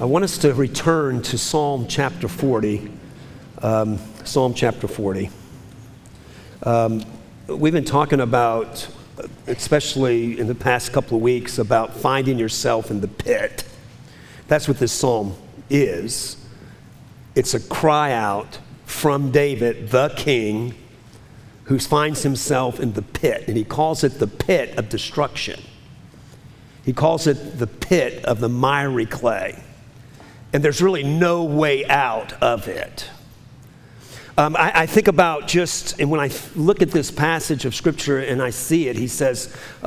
I want us to return to Psalm chapter 40. Psalm chapter 40. We've been talking about, especially in the past couple of weeks, about finding yourself in the pit. That's what this psalm is. It's a cry out from David, the king, who finds himself in the pit. And he calls it the pit of destruction. He calls it the pit of the miry clay. And there's really no way out of it. I think about and when I look at this passage of Scripture and I see it, he says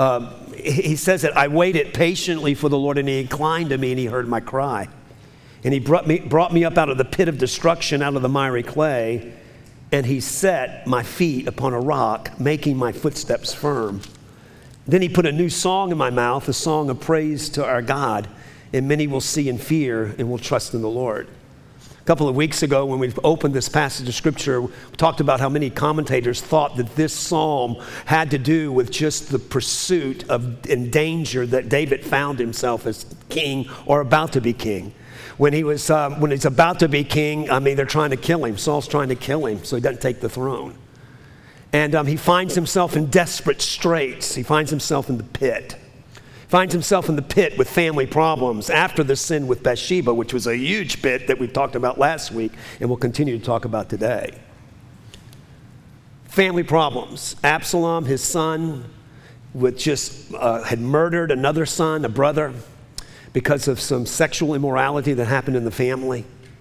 that I waited patiently for the Lord, and he inclined to me and he heard my cry. And he brought me up out of the pit of destruction, out of the miry clay, and he set my feet upon a rock, making my footsteps firm. Then he put a new song in my mouth, a song of praise to our God. And many will see and fear and will trust in the Lord. A couple of weeks ago, when we opened this passage of Scripture, we talked about how many commentators thought that this psalm had to do with just the pursuit of and danger that David found himself as king or about to be king. When he's about to be king, they're trying to kill him. Saul's trying to kill him so he doesn't take the throne. And he finds himself in desperate straits. He finds himself in the pit. Finds himself in the pit with family problems after the sin with Bathsheba, which was a huge pit that we talked about last week and we'll continue to talk about today. Family problems. Absalom, his son, had murdered another son, a brother, because of some sexual immorality that happened in the family.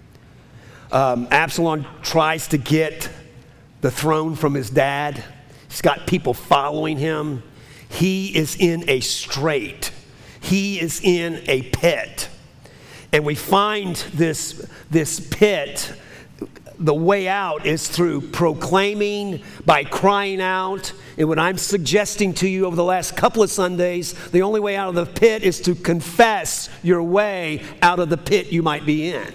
Absalom tries to get the throne from his dad. He's got people following him. He is in a strait. He is in a pit. And we find this pit, the way out is through proclaiming, by crying out. And what I'm suggesting to you over the last couple of Sundays, the only way out of the pit is to confess your way out of the pit you might be in.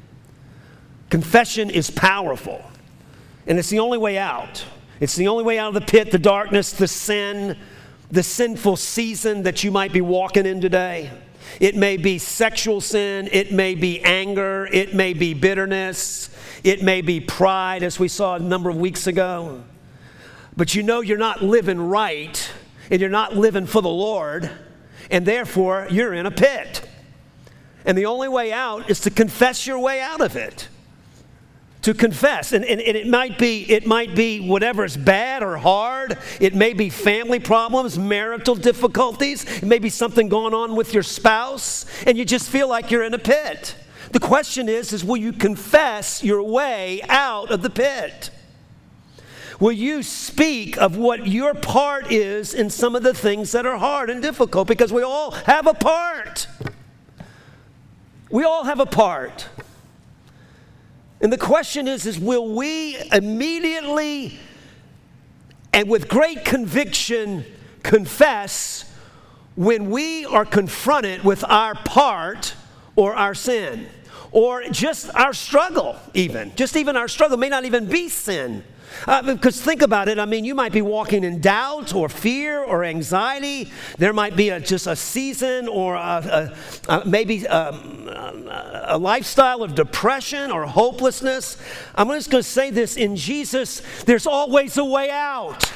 Confession is powerful. And it's the only way out. It's the only way out of the pit, the darkness, the sin, the sinful season that you might be walking in today. It may be sexual sin. It may be anger. It may be bitterness. It may be pride, as we saw a number of weeks ago. But you know you're not living right, and you're not living for the Lord, and therefore you're in a pit. And the only way out is to confess your way out of it. To confess, and it might be whatever's bad or hard. It may be family problems, marital difficulties. It may be something going on with your spouse, and you just feel like you're in a pit. The question is will you confess your way out of the pit? Will you speak of what your part is in some of the things that are hard and difficult? Because we all have a part. We all have a part. And the question is will we immediately and with great conviction confess when we are confronted with our part or our sin? Or just our struggle even. Just even our struggle may not even be sin. Because think about it, you might be walking in doubt or fear or anxiety. There might be just a season or maybe a lifestyle of depression or hopelessness. I'm just going to say this, in Jesus, there's always a way out.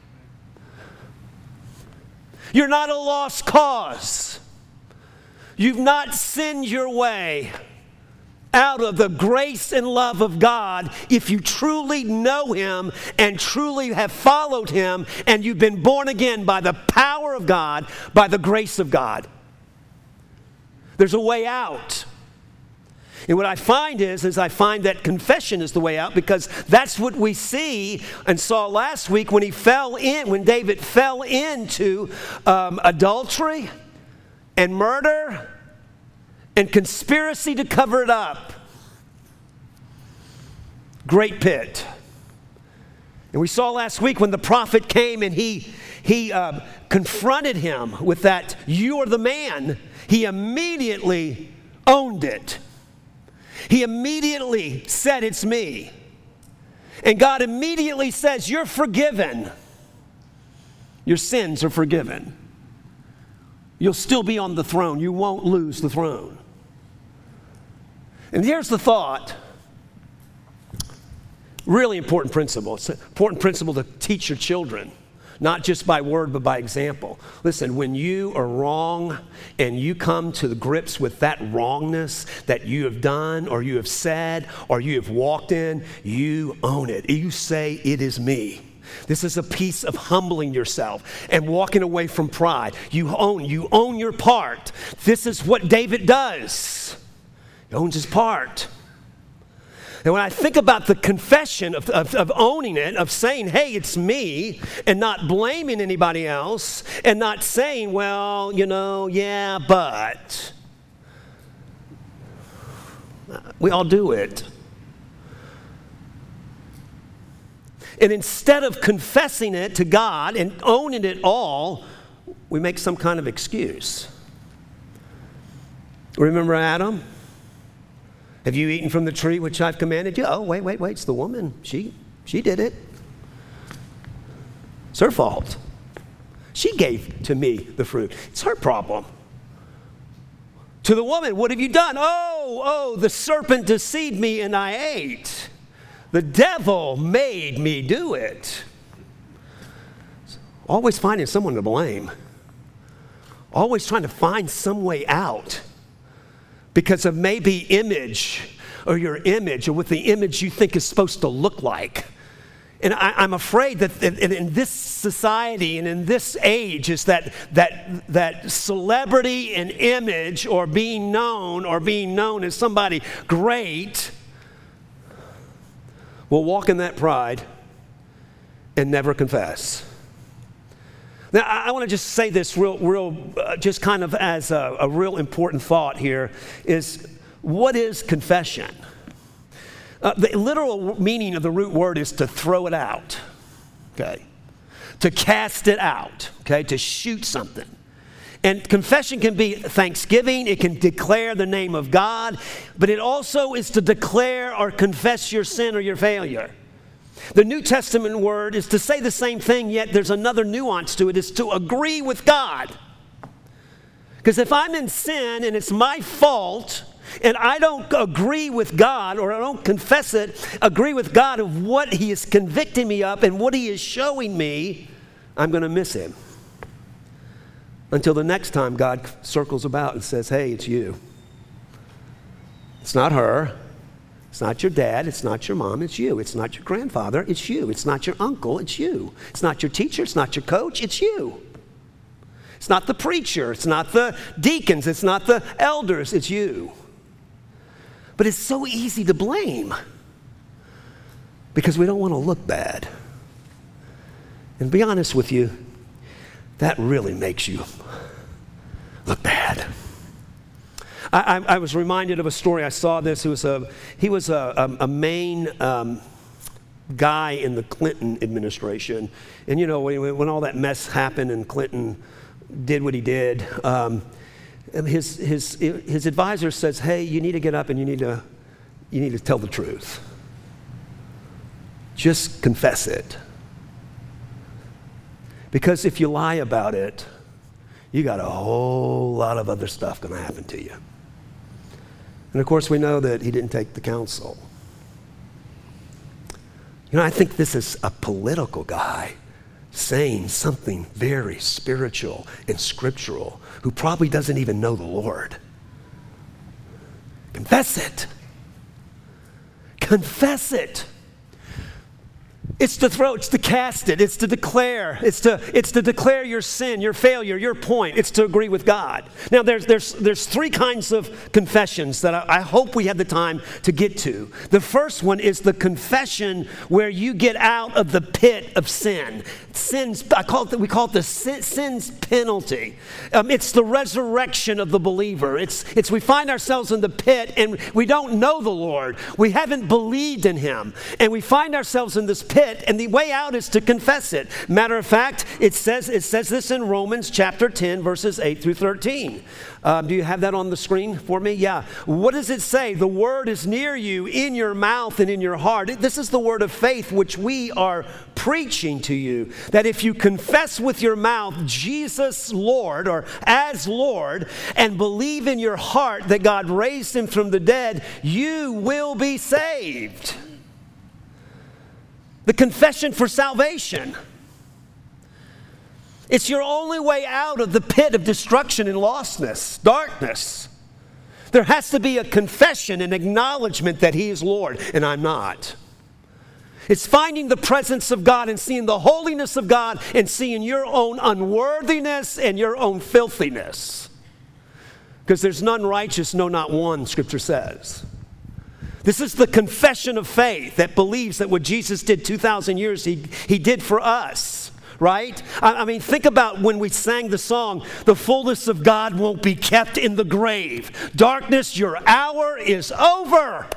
You're not a lost cause. You've not sinned your way out of the grace and love of God if you truly know Him and truly have followed Him and you've been born again by the power of God, by the grace of God. There's a way out. And what I find is I find that confession is the way out, because that's what we see and saw last week when David fell into adultery and murder and conspiracy to cover it up. Great pit. And we saw last week when the prophet came and he confronted him with that, "You are the man." He immediately owned it. He immediately said, "It's me." And God immediately says, "You're forgiven. Your sins are forgiven. You'll still be on the throne. You won't lose the throne." And here's the thought. Really important principle. It's an important principle to teach your children, not just by word, but by example. Listen, when you are wrong and you come to the grips with that wrongness that you have done or you have said or you have walked in, you own it. You say, it is me. This is a piece of humbling yourself and walking away from pride. You own your part. This is what David does. He owns his part. And when I think about the confession of owning it, of saying, hey, it's me, and not blaming anybody else, and not saying, well, yeah, but. We all do it. And instead of confessing it to God and owning it all, we make some kind of excuse. Remember Adam? Have you eaten from the tree which I've commanded you? Oh, wait, it's the woman. She did it. It's her fault. She gave to me the fruit. It's her problem. To the woman, what have you done? Oh, the serpent deceived me and I ate. The devil made me do it. Always finding someone to blame. Always trying to find some way out because of maybe image or your image or what the image you think is supposed to look like. And I'm afraid that in this society and in this age is that celebrity and image or being known as somebody great will walk in that pride and never confess. Now, I want to just say this real, just kind of as a real important thought here is, what is confession? The literal meaning of the root word is to throw it out, okay? To cast it out, okay? To shoot something. And confession can be thanksgiving. It can declare the name of God. But it also is to declare or confess your sin or your failure. The New Testament word is to say the same thing, yet there's another nuance to it. It's to agree with God. Because if I'm in sin and it's my fault and I don't agree with God or I don't confess it, agree with God of what He is convicting me of and what He is showing me, I'm going to miss Him. Until the next time God circles about and says, hey, it's you. It's not her. It's not your dad. It's not your mom. It's you. It's not your grandfather. It's you. It's not your uncle. It's you. It's not your teacher. It's not your coach. It's you. It's not the preacher. It's not the deacons. It's not the elders. It's you. But it's so easy to blame because we don't want to look bad. And to be honest with you, that really makes you look bad. I was reminded of a story. I saw this. He was a Maine guy in the Clinton administration. And when all that mess happened and Clinton did what he did, his advisor says, hey, you need to get up and you need to tell the truth. Just confess it. Because if you lie about it, you got a whole lot of other stuff going to happen to you. And of course, we know that he didn't take the counsel. I think this is a political guy saying something very spiritual and scriptural who probably doesn't even know the Lord. Confess it. Confess it. It's to cast it. It's to declare. It's to declare your sin, your failure, your point. It's to agree with God. Now, there's three kinds of confessions that I hope we have the time to get to. The first one is the confession where you get out of the pit of sin. We call it the sin's penalty. It's the resurrection of the believer. We find ourselves in the pit and we don't know the Lord. We haven't believed in Him, and we find ourselves in this pit. And the way out is to confess it. Matter of fact, it says this in Romans chapter 10, verses 8 through 13. Do you have that on the screen for me? Yeah. What does it say? The word is near you, in your mouth and in your heart. This is the word of faith which we are preaching preaching to you that if you confess with your mouth Jesus Lord or as Lord and believe in your heart that God raised him from the dead, you will be saved. The confession for salvation. It's your only way out of the pit of destruction and lostness, darkness. There has to be a confession, an acknowledgement that he is Lord and I'm not. It's finding the presence of God and seeing the holiness of God and seeing your own unworthiness and your own filthiness. Because there's none righteous, no, not one, Scripture says. This is the confession of faith that believes that what Jesus did 2,000 years, he did for us. Right? I mean, think about when we sang the song, the fullness of God won't be kept in the grave. Darkness, your hour is over.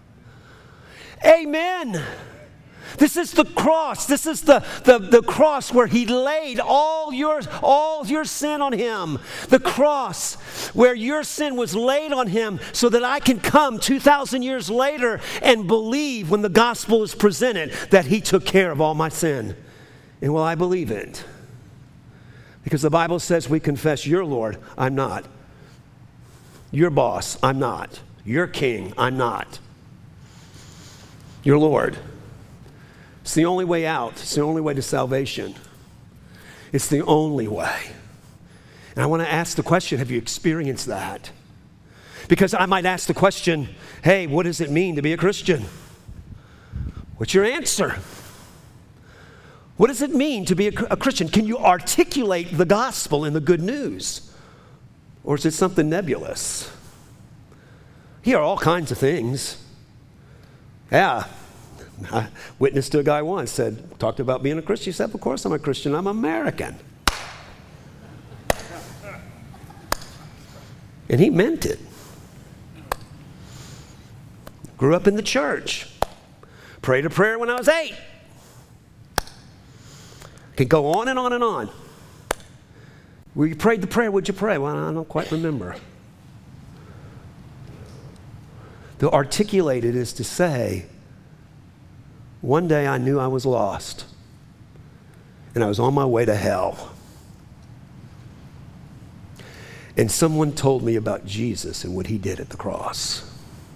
Amen. This is the cross. This is the cross where he laid all your sin on him. The cross where your sin was laid on him so that I can come 2,000 years later and believe when the gospel is presented that he took care of all my sin. And will I believe it? Because the Bible says we confess you're Lord, I'm not. Your boss, I'm not. Your king, I'm not. Your Lord. It's the only way out. It's the only way to salvation. It's the only way. And I want to ask the question, have you experienced that? Because I might ask the question, hey, what does it mean to be a Christian? What's your answer? What does it mean to be a Christian? Can you articulate the gospel and the good news? Or is it something nebulous? Here are all kinds of things. Yeah. I witnessed to a guy once, talked about being a Christian. He said, of course I'm a Christian. I'm American. And he meant it. Grew up in the church. Prayed a prayer when I was 8. Could go on and on and on. Well, you prayed the prayer, what'd you pray? Well, I don't quite remember. To articulate it is to say, one day I knew I was lost, and I was on my way to hell. And someone told me about Jesus and what he did at the cross.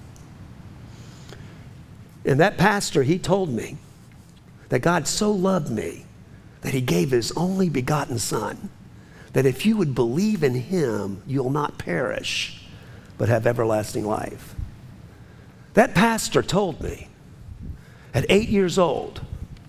And that pastor, he told me that God so loved me that he gave his only begotten son, that if you would believe in him, you'll not perish, but have everlasting life. That pastor told me at 8 years old,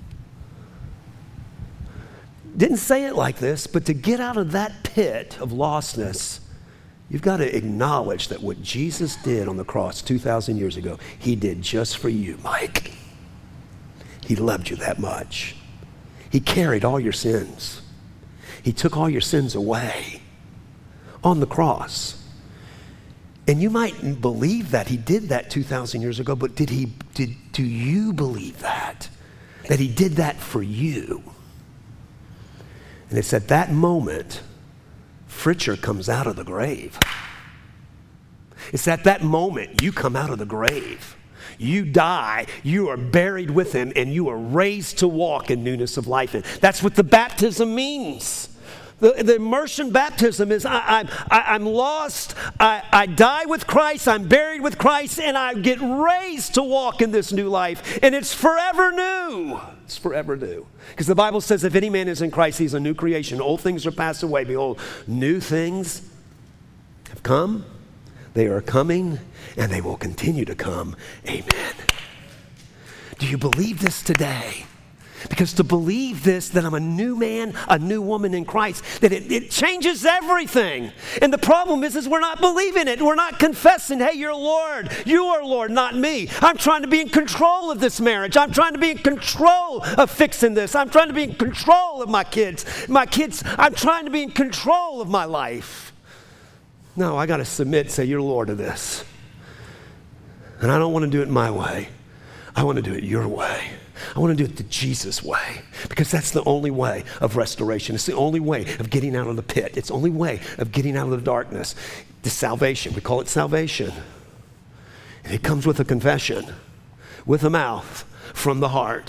didn't say it like this, but to get out of that pit of lostness, you've got to acknowledge that what Jesus did on the cross 2,000 years ago, he did just for you, Mike. He loved you that much. He carried all your sins. He took all your sins away on the cross. And you might believe that he did that 2,000 years ago, but do you believe that? That he did that for you? And it's at that moment, Fritcher comes out of the grave. It's at that moment you come out of the grave. You die, you are buried with him, and you are raised to walk in newness of life. And that's what the baptism means. The immersion baptism is I'm lost, I die with Christ, I'm buried with Christ, and I get raised to walk in this new life. And it's forever new. It's forever new. Because the Bible says if any man is in Christ, he's a new creation. Old things are passed away. Behold, new things have come. They are coming, and they will continue to come. Amen. Do you believe this today? Because to believe this, that I'm a new man, a new woman in Christ, that it changes everything. And the problem is we're not believing it. We're not confessing, hey, you're Lord. You are Lord, not me. I'm trying to be in control of this marriage. I'm trying to be in control of fixing this. I'm trying to be in control of my kids. I'm trying to be in control of my life. No, I got to submit and say, you're Lord of this. And I don't want to do it my way. I want to do it your way. I want to do it the Jesus way, because that's the only way of restoration. It's the only way of getting out of the pit. It's the only way of getting out of the darkness. The salvation, we call it salvation. And it comes with a confession, with a mouth, from the heart.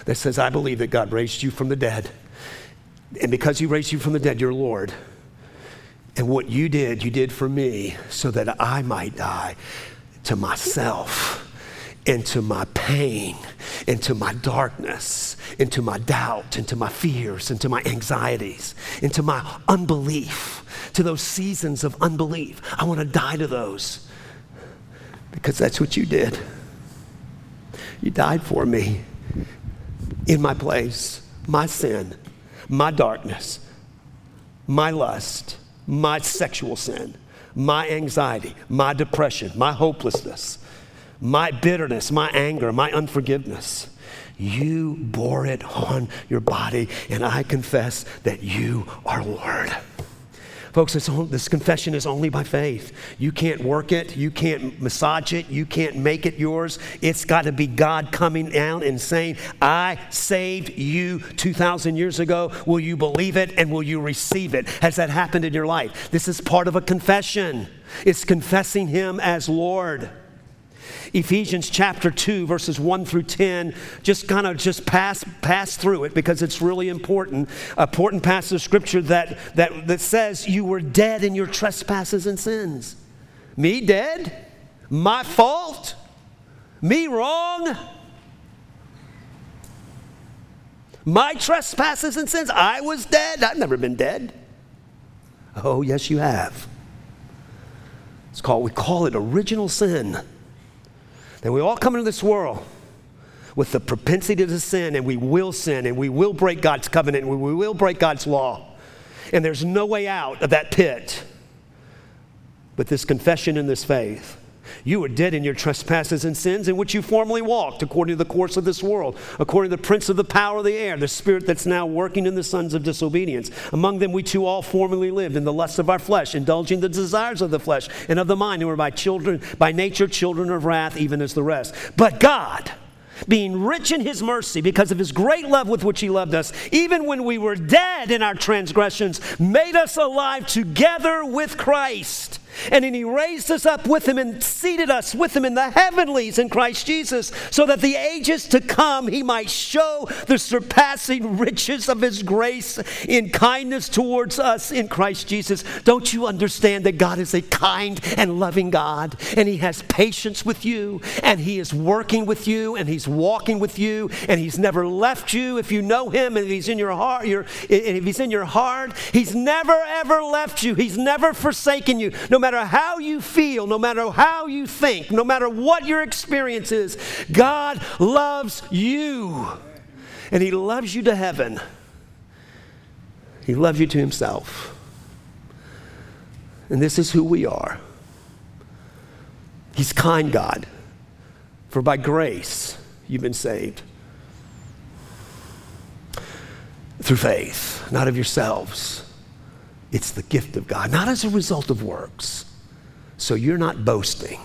that says, I believe that God raised you from the dead. And because he raised you from the dead, you're Lord. And what you did for me so that I might die to myself, into my pain, into my darkness, into my doubt, into my fears, into my anxieties, into my unbelief, to those seasons of unbelief. I want to die to those because that's what you did. You died for me in my place, my sin, my darkness, my lust, my sexual sin, my anxiety, my depression, my hopelessness, my bitterness, my anger, my unforgiveness. You bore it on your body, and I confess that you are Lord. Folks, this confession is only by faith. You can't work it. You can't massage it. You can't make it yours. It's got to be God coming down and saying, I saved you 2,000 years ago. Will you believe it and will you receive it? Has that happened in your life? This is part of a confession. It's confessing him as Lord. Ephesians chapter 2, verses 1 through 10, just pass through it because it's really important. Important passage of scripture that says you were dead in your trespasses and sins. Me dead? My fault? Me wrong? My trespasses and sins? I was dead? I've never been dead. Oh, yes, you have. We call it original sin. And we all come into this world with the propensity to sin, and we will break God's covenant, and we will break God's law. And there's no way out of that pit but this confession and this faith. You were dead in your trespasses and sins in which you formerly walked, according to the course of this world, according to the prince of the power of the air, the spirit that's now working in the sons of disobedience. Among them we too all formerly lived in the lusts of our flesh, indulging the desires of the flesh and of the mind, who were by nature children of wrath, even as the rest. But God, being rich in his mercy, because of his great love with which he loved us, even when we were dead in our transgressions, made us alive together with Christ. And then he raised us up with him and seated us with him in the heavenlies in Christ Jesus, so that the ages to come he might show the surpassing riches of his grace in kindness towards us in Christ Jesus. Don't you understand that God is a kind and loving God, and he has patience with you, and he is working with you, and he's walking with you, and he's never left you if you know him, and if he's in your heart, he's never ever left you. He's never forsaken you. No matter how you feel, no matter how you think, no matter what your experience is, God loves you. And he loves you to heaven. He loves you to himself. And this is who we are. He's kind God. For by grace you've been saved. Through faith, not of yourselves. It's the gift of God, not as a result of works. So you're not boasting.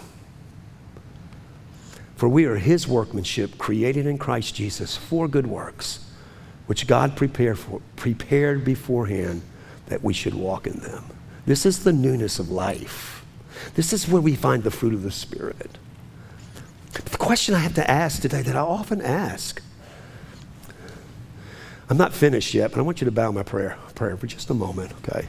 For we are his workmanship, created in Christ Jesus for good works, which God prepared beforehand that we should walk in them. This is the newness of life. This is where we find the fruit of the Spirit. The question I have to ask today, that I often ask, I'm not finished yet, but I want you to bow my prayer for just a moment, okay?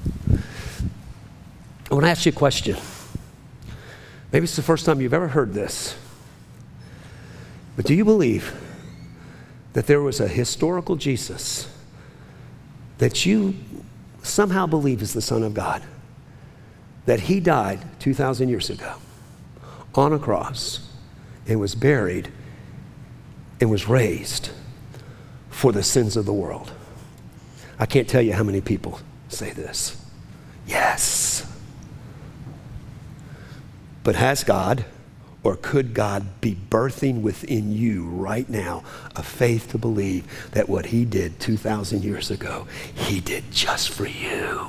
I want to ask you a question. Maybe it's the first time you've ever heard this. But do you believe that there was a historical Jesus that you somehow believe is the Son of God? That he died 2,000 years ago on a cross and was buried and was raised for the sins of the world? I can't tell you how many people say this. Yes. But has God, or could God be birthing within you right now a faith to believe that what he did 2,000 years ago, he did just for you?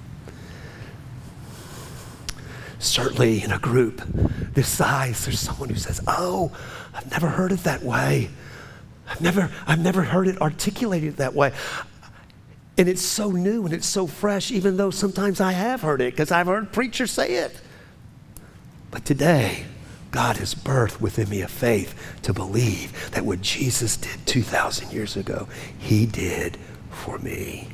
Certainly in a group this size, there's someone who says, oh, I've never heard it that way. I've never heard it articulated that way. And it's so new and it's so fresh, even though sometimes I have heard it because I've heard preachers say it. But today, God has birthed within me a faith to believe that what Jesus did 2,000 years ago, he did for me.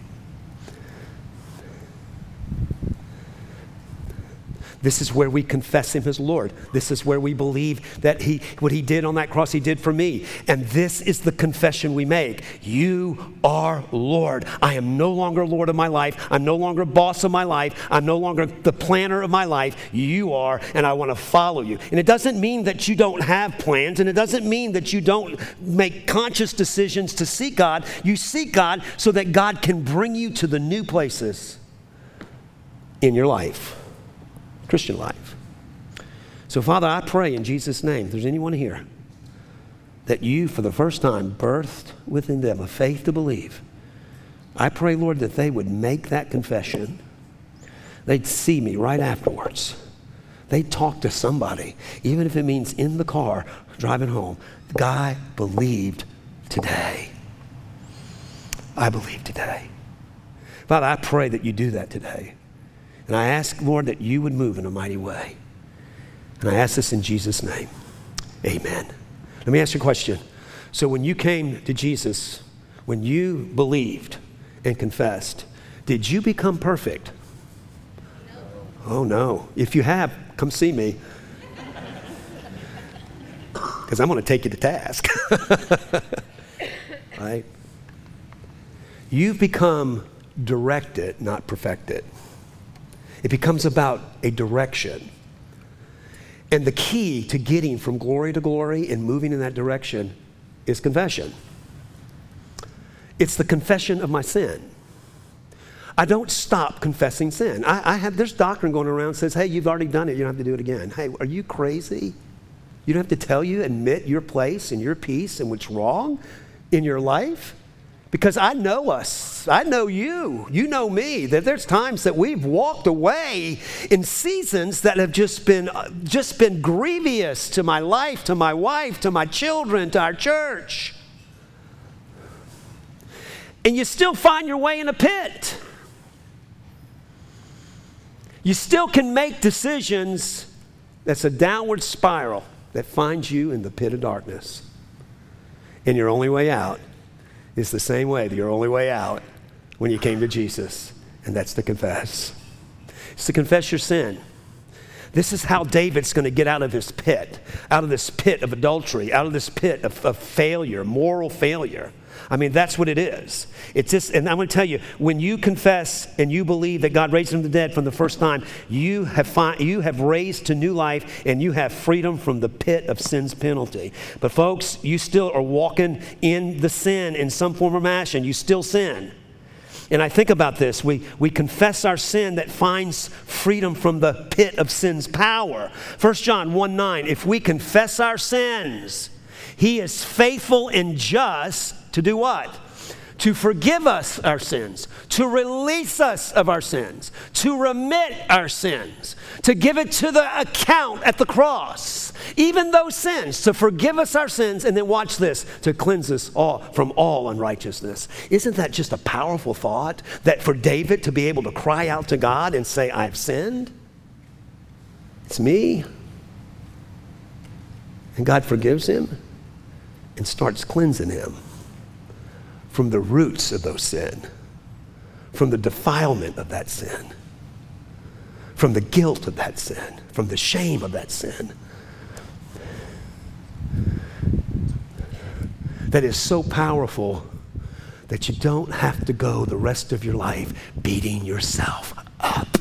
This is where we confess him as Lord. This is where we believe that what he did on that cross, he did for me. And this is the confession we make. You are Lord. I am no longer Lord of my life. I'm no longer boss of my life. I'm no longer the planner of my life. You are, and I want to follow you. And it doesn't mean that you don't have plans, and it doesn't mean that you don't make conscious decisions to seek God. You seek God so that God can bring you to the new places in your life. Christian life. So, Father, I pray in Jesus' name, if there's anyone here, that you, for the first time, birthed within them a faith to believe. I pray, Lord, that they would make that confession. They'd see me right afterwards. They'd talk to somebody, even if it means in the car, driving home. The guy believed today. I believe today. Father, I pray that you do that today. And I ask, Lord, that you would move in a mighty way. And I ask this in Jesus' name. Amen. Let me ask you a question. So when you came to Jesus, when you believed and confessed, did you become perfect? No. Oh, no. If you have, come see me. Because I'm going to take you to task. Right? You've become directed, not perfected. It becomes about a direction. And the key to getting from glory to glory and moving in that direction is confession. It's the confession of my sin. I don't stop confessing sin. There's doctrine going around that says, hey, you've already done it. You don't have to do it again. Hey, are you crazy? You don't have to tell you, admit your place and your piece and what's wrong in your life. Because I know us, I know you, you know me, that there's times that we've walked away in seasons that have just been grievous to my life, to my wife, to my children, to our church. And you still find your way in a pit. You still can make decisions that's a downward spiral that finds you in the pit of darkness. And your only way out is the same way that your only way out when you came to Jesus, and that's to confess. It's to confess your sin. This is how David's going to get out of his pit, out of this pit of adultery, out of this pit of failure, moral failure. I mean, that's what it is. It's just, and I'm going to tell you, when you confess and you believe that God raised him from the dead from the first time, you have raised to new life and you have freedom from the pit of sin's penalty. But folks, you still are walking in the sin in some form or fashion. You still sin. And I think about this. We confess our sin that finds freedom from the pit of sin's power. 1 John 1:9, if we confess our sins, he is faithful and just to do what? To forgive us our sins, to release us of our sins, to remit our sins, to give it to the account at the cross. Even those sins, to forgive us our sins, and then watch this, to cleanse us all from all unrighteousness. Isn't that just a powerful thought? That for David to be able to cry out to God and say, I've sinned. It's me. And God forgives him and starts cleansing him from the roots of those sin, from the defilement of that sin, from the guilt of that sin, from the shame of that sin. That is so powerful that you don't have to go the rest of your life beating yourself up.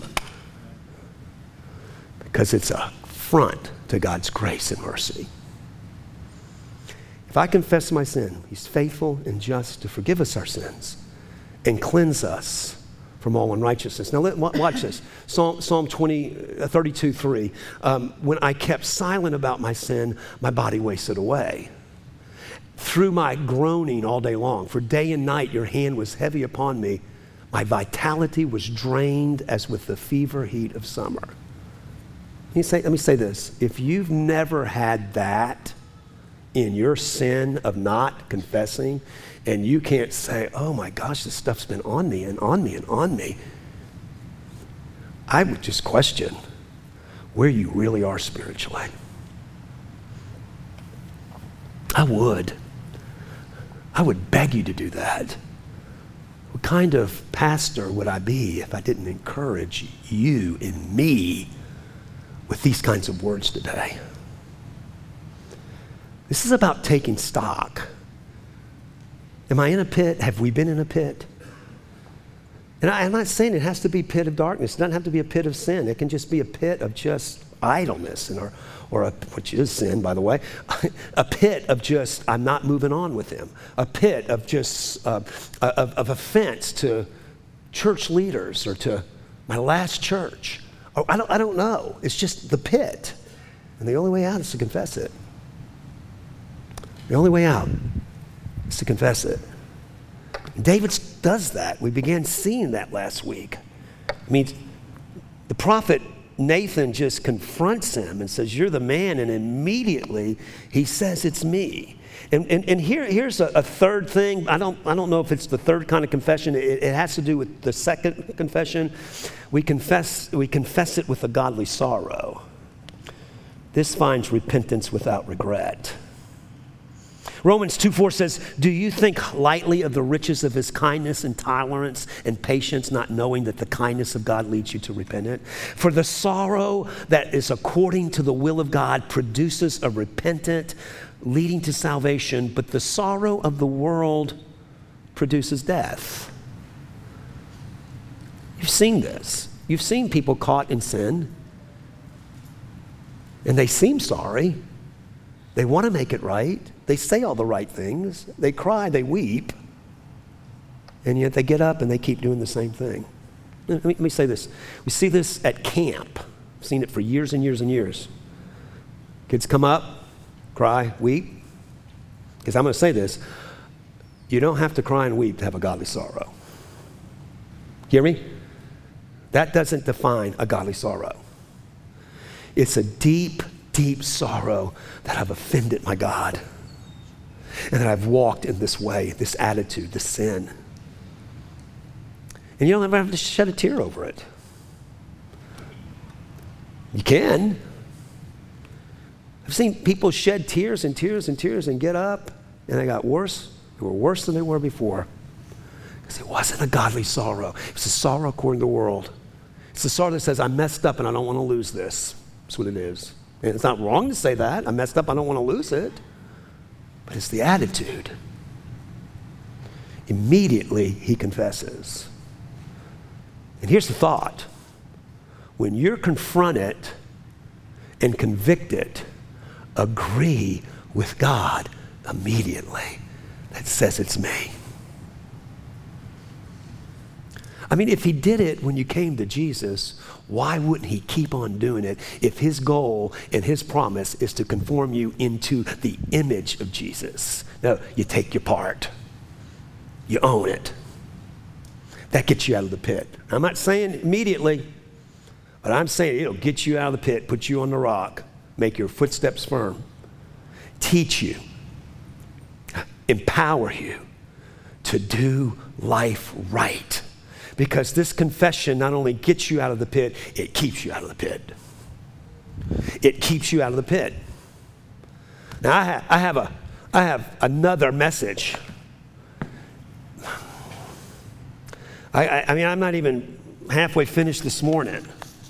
Because it's a front to God's grace and mercy. If I confess my sin, he's faithful and just to forgive us our sins and cleanse us from all unrighteousness. Now, watch this. Psalm 32:3. When I kept silent about my sin, my body wasted away. Through my groaning all day long, for day and night your hand was heavy upon me. My vitality was drained as with the fever heat of summer. Let me say this. If you've never had that in your sin of not confessing, and you can't say, oh my gosh, this stuff's been on me and on me and on me, I would just question where you really are spiritually. I would beg you to do that. What kind of pastor would I be if I didn't encourage you and me with these kinds of words today? This is about taking stock. Am I in a pit? Have we been in a pit? And I'm not saying it has to be a pit of darkness. It doesn't have to be a pit of sin. It can just be a pit of just idleness, which is sin, by the way. A pit of just, I'm not moving on with him. A pit of just, of offense to church leaders or to my last church. I don't know. It's just the pit. And the only way out is to confess it. The only way out is to confess it. And David does that. We began seeing that last week. I mean, the prophet Nathan just confronts him and says, you're the man, and immediately he says, it's me. And here's a third thing. I don't know if it's the third kind of confession. It has to do with the second confession. We confess it with a godly sorrow. This finds repentance without regret. Romans 2:4 says, do you think lightly of the riches of his kindness and tolerance and patience, not knowing that the kindness of God leads you to repentance? For the sorrow that is according to the will of God produces a repentant, leading to salvation, but the sorrow of the world produces death. You've seen this. You've seen people caught in sin, and they seem sorry. They want to make it right. They say all the right things. They cry, they weep. And yet they get up and they keep doing the same thing. Let me say this. We see this at camp. I've seen it for years and years and years. Kids come up, cry, weep. Because I'm going to say this. You don't have to cry and weep to have a godly sorrow. Hear me? That doesn't define a godly sorrow. It's a deep, deep sorrow that I've offended my God and that I've walked in this way, this attitude, this sin. And you don't ever have to shed a tear over it. You can. I've seen people shed tears and tears and tears and get up and they got worse. They were worse than they were before because it wasn't a godly sorrow. It was a sorrow according to the world. It's a sorrow that says, I messed up and I don't want to lose this. That's what it is. And it's not wrong to say that. I messed up, I don't want to lose it. But it's the attitude. Immediately he confesses. And here's the thought. When you're confronted and convicted, agree with God immediately. That says it's me. I mean, if he did it when you came to Jesus, why wouldn't he keep on doing it if his goal and his promise is to conform you into the image of Jesus? No, you take your part. You own it. That gets you out of the pit. I'm not saying immediately, but I'm saying it'll get you out of the pit, put you on the rock, make your footsteps firm, teach you, empower you to do life right. Because this confession not only gets you out of the pit, it keeps you out of the pit. It keeps you out of the pit. Now I have another message. I mean, I'm not even halfway finished this morning.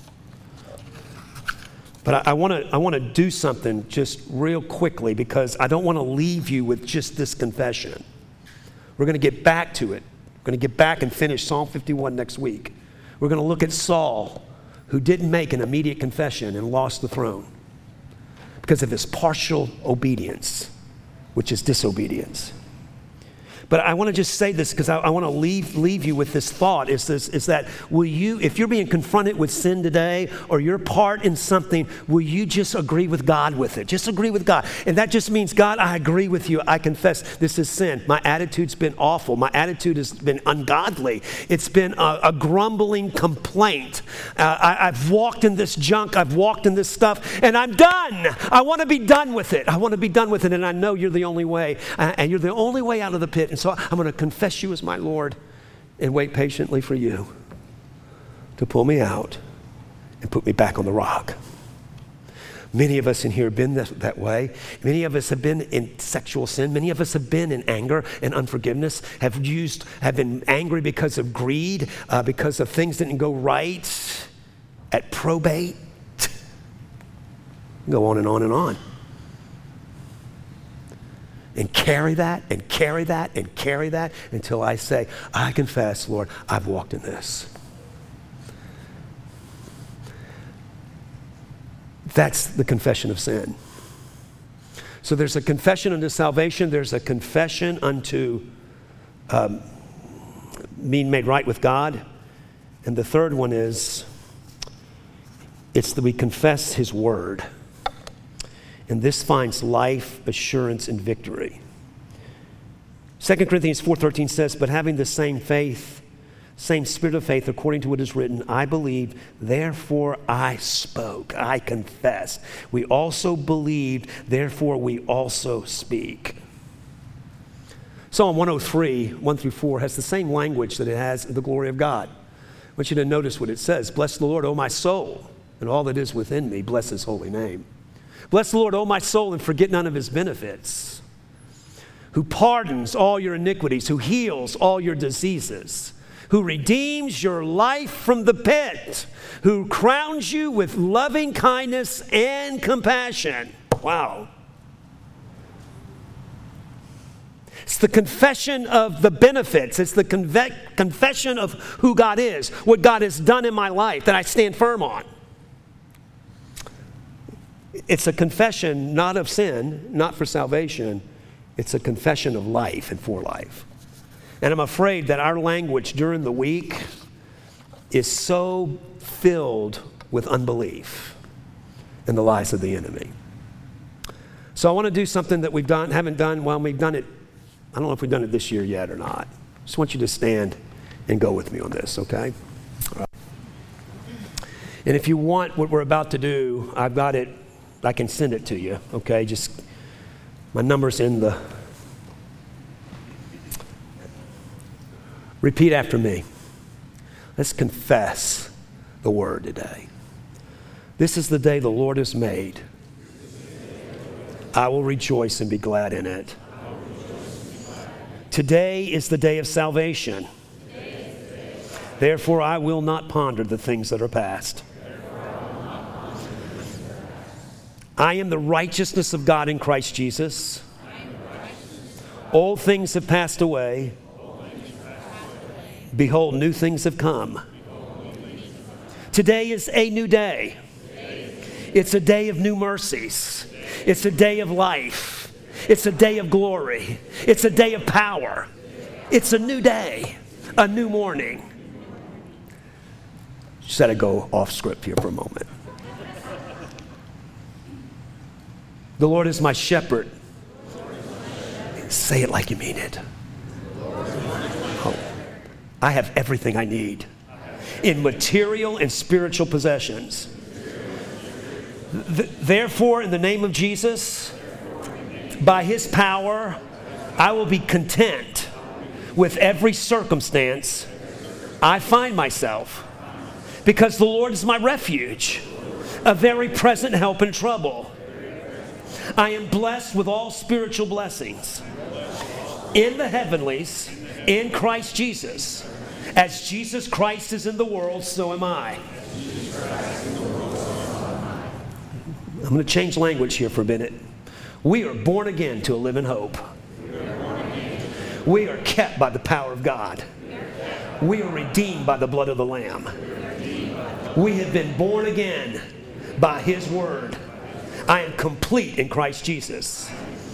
But I want to do something just real quickly because I don't want to leave you with just this confession. We're going to get back to it. We're going to get back and finish Psalm 51 next week. We're going to look at Saul, who didn't make an immediate confession and lost the throne because of his partial obedience, which is disobedience. But I want to just say this because I want to leave you with this thought, is that will you, if you're being confronted with sin today or your part in something, will you just agree with God with it? Just agree with God. And that just means, God, I agree with you. I confess this is sin. My attitude's been awful. My attitude has been ungodly. It's been a grumbling complaint. I've walked in this junk. I've walked in this stuff, and I'm done. I want to be done with it. I want to be done with it, and I know you're the only way, and you're the only way out of the pit. And so I'm going to confess you as my Lord and wait patiently for you to pull me out and put me back on the rock. Many of us in here have been that way. Many of us have been in sexual sin. Many of us have been in anger and unforgiveness, have been angry because of greed, because of things that didn't go right at probate. Go on and on and on. And carry that and carry that and carry that until I say, I confess, Lord, I've walked in this. That's the confession of sin. So there's a confession unto salvation. There's a confession unto being made right with God. And the third one is, it's that we confess His word. And this finds life, assurance, and victory. 2 Corinthians 4:13 says, but having the same faith, same spirit of faith, according to what is written, I believe, therefore I spoke, I confessed. We also believed, therefore we also speak. Psalm 103, 1 through 4, has the same language that it has in the glory of God. I want you to notice what it says. Bless the Lord, O my soul, and all that is within me, bless His holy name. Bless the Lord, O my soul, and forget none of His benefits, who pardons all your iniquities, who heals all your diseases, who redeems your life from the pit, who crowns you with loving kindness and compassion. Wow. It's the confession of the benefits. It's the confession of who God is, what God has done in my life that I stand firm on. It's a confession not of sin, not for salvation. It's a confession of life and for life. And I'm afraid that our language during the week is so filled with unbelief and the lies of the enemy. So I want to do something that we've done, haven't done, well, we've done it, I don't know if we've done it this year yet or not. Just want you to stand and go with me on this, okay? All right. And if you want what we're about to do, I've got it, I can send it to you, okay? Just, my number's in the, repeat after me. Let's confess the word today. This is the day the Lord has made. I will rejoice and be glad in it. Today is the day of salvation. Therefore, I will not ponder the things that are past. I am the righteousness of God in Christ Jesus. All things have passed away. Behold, new things have come. Today is a new day. It's a day of new mercies. It's a day of life. It's a day of glory. It's a day of power. It's a new day, a new morning. Just had to go off script here for a moment. The Lord is my shepherd. Say it like you mean it. Oh, I have everything I need in material and spiritual possessions. Therefore, in the name of Jesus, by His power, I will be content with every circumstance I find myself, because the Lord is my refuge, a very present help in trouble. I am blessed with all spiritual blessings in the heavenlies, in Christ Jesus. As Jesus Christ is in the world, so am I. I'm going to change language here for a minute. We are born again to a living hope. We are kept by the power of God. We are redeemed by the blood of the Lamb. We have been born again by His word. I am complete in Christ Jesus.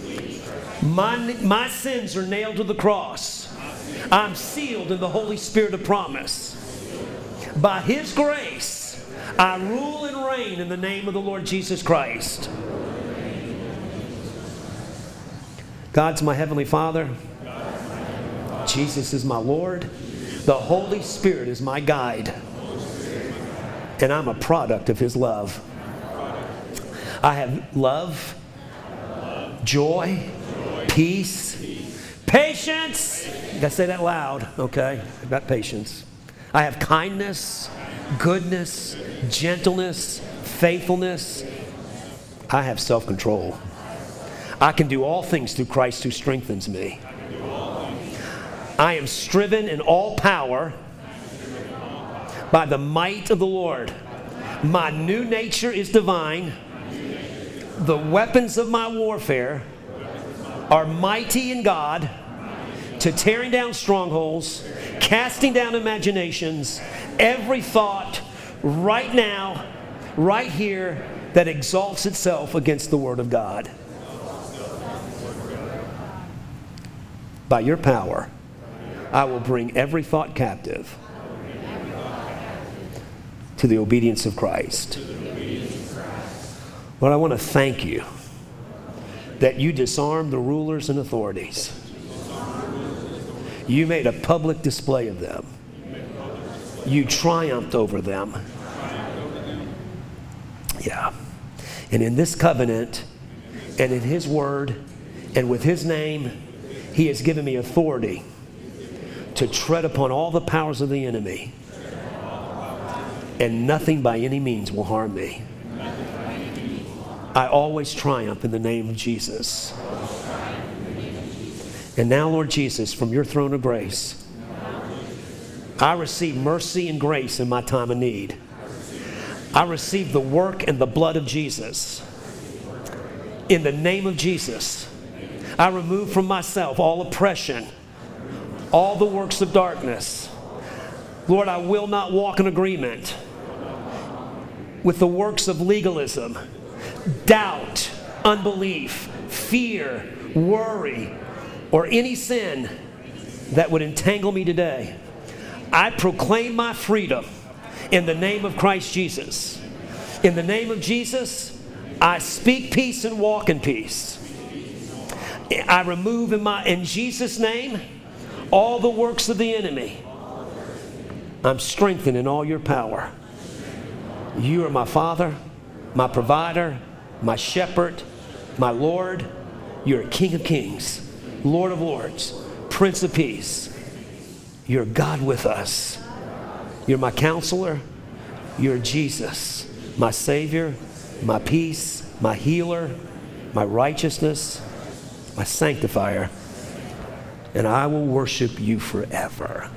My sins are nailed to the cross. I'm sealed in the Holy Spirit of promise. By His grace, I rule and reign in the name of the Lord Jesus Christ. God's my Heavenly Father. Jesus is my Lord. The Holy Spirit is my guide. And I'm a product of His love. I have love, joy, peace, patience. You gotta say that loud, okay? I've got patience. I have kindness, goodness, gentleness, faithfulness. I have self-control. I can do all things through Christ who strengthens me. I am striven in all power by the might of the Lord. My new nature is divine. The weapons of my warfare are mighty in God to tearing down strongholds, casting down imaginations, every thought right now, right here, that exalts itself against the Word of God. By your power, I will bring every thought captive to the obedience of Christ. Lord, I want to thank you that you disarmed the rulers and authorities. You made a public display of them. You triumphed over them. Yeah. And in this covenant and in His word and with His name, He has given me authority to tread upon all the powers of the enemy, and nothing by any means will harm me. I always triumph in the name of Jesus. And now, Lord Jesus, from your throne of grace, I receive mercy and grace in my time of need. I receive the work and the blood of Jesus. In the name of Jesus, I remove from myself all oppression, all the works of darkness. Lord, I will not walk in agreement with the works of legalism, doubt, unbelief, fear, worry, or any sin that would entangle me today. I proclaim my freedom in the name of Christ Jesus. In the name of Jesus, I speak peace and walk in peace. I remove in Jesus' name all the works of the enemy. I'm strengthened in all your power. You are my Father, my provider, my shepherd, my Lord. You're King of kings, Lord of lords, Prince of peace. You're God with us. You're my counselor. You're Jesus, my Savior, my peace, my healer, my righteousness, my sanctifier. And I will worship you forever.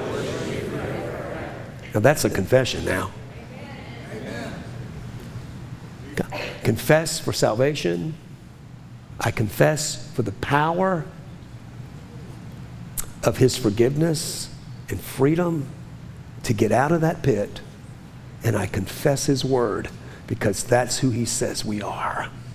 Now that's a confession now. Confess for salvation. I confess for the power of His forgiveness and freedom to get out of that pit. And I confess His word because that's who He says we are.